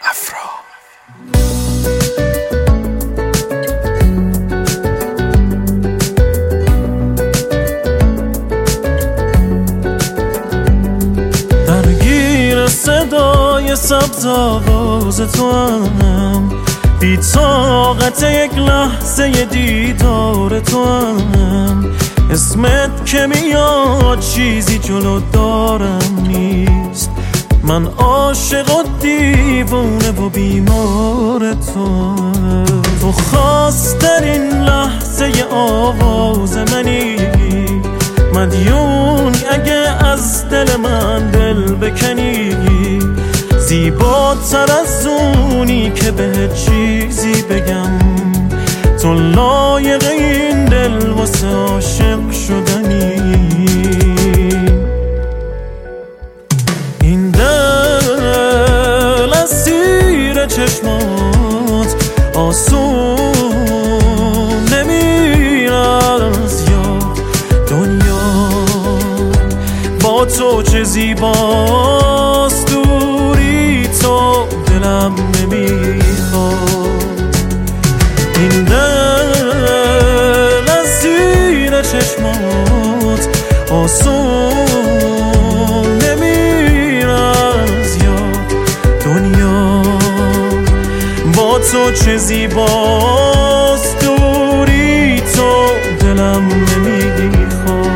افرا. درگیر صدای سبز آواز تو هم، بی طاقت یک لحظه دیدار تو هم. اسمت که میاد چیزی جلو دارم نیست، من عاشق و دیوونه و بیمار تو خواسترین لحظه آواز منی، مدیون اگه از دل من دل بکنی، زیباتر از اونی که به چیزی بگم، تو لایق این دل واسه عاشق شدنی. این دل از زیر چشمات آسون نمیره از یاد، دنیا با تو چه زیباست، دوری تو دلم نمیخواد. این دل از زیر چشمات آسون نمیره از یاد، دنیا با تو چه زیباست، دوری تو دلم نمیخواد.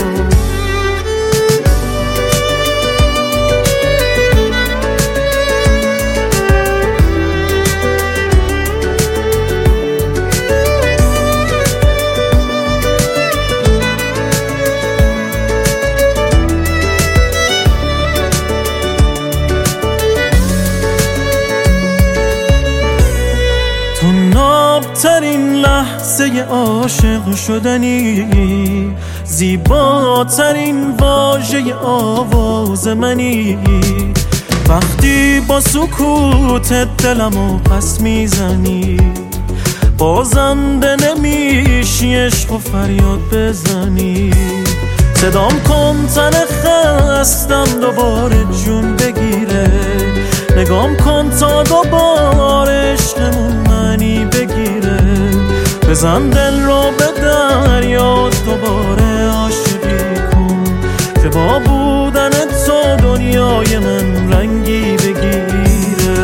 تو نابترین لحظه عاشق شدنی، زیباترین واژه آواز منی. وقتی با سکوتت دلمو پس میزنی، بازنده نمیشی عشق و فریاد بزنی. صدام کن تن خستم دوباره جون بگیره، نگام کن تا دوباره عشقمون منی بگیره. بزن دل رو به دریا دوباره عاشقی کن، که با بودن تو دنیای من رنگی بگیره.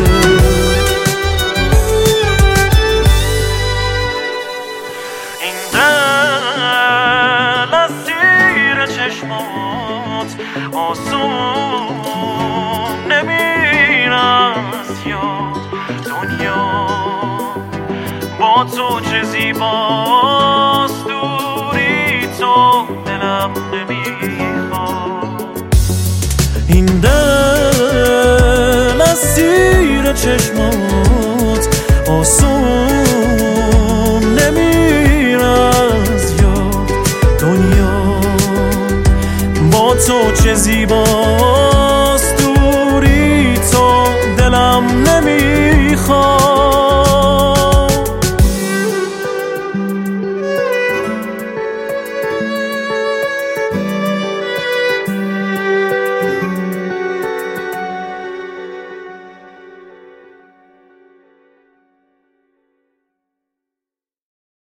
این دل از زیر چشمات آسون نمیره از یاد، دنیا با تو چه زیباست، دوری تو دلم نمیخواد. این دل از زیر چشمات آسون نمیره از یاد، دنیا با تو چه زیباست.